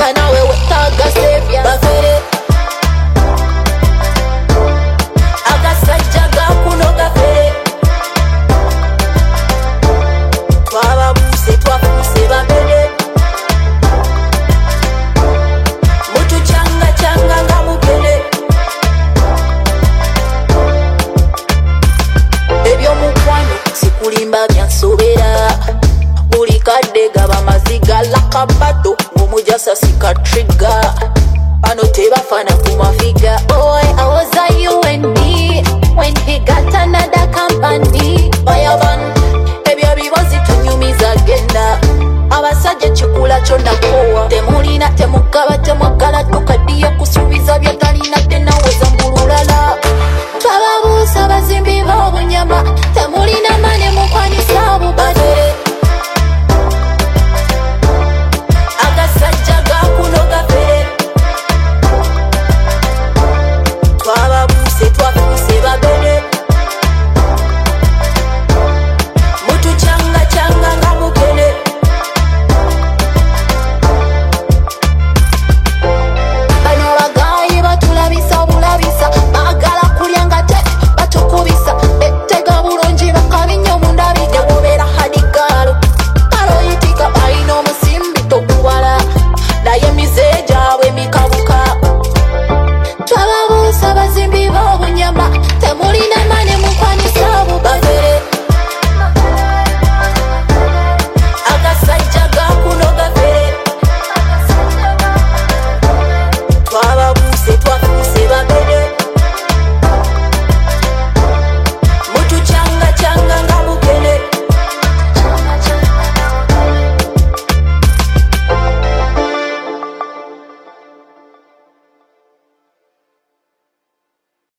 nga nawe wetaaga sevya bafere agasajja gakuno gafere twababuse twafuse bafere mutucanga canga nga mukene ebyomukwano sikulimba byansobera buli kadde gaba maziga lakabato ng'omujasa sikatriga bano tebafana ku mafiga. Boy, I was a you and me when he got another company. Oyaban ebyo bibozi tunyumiza genda abasajja kikula kyonna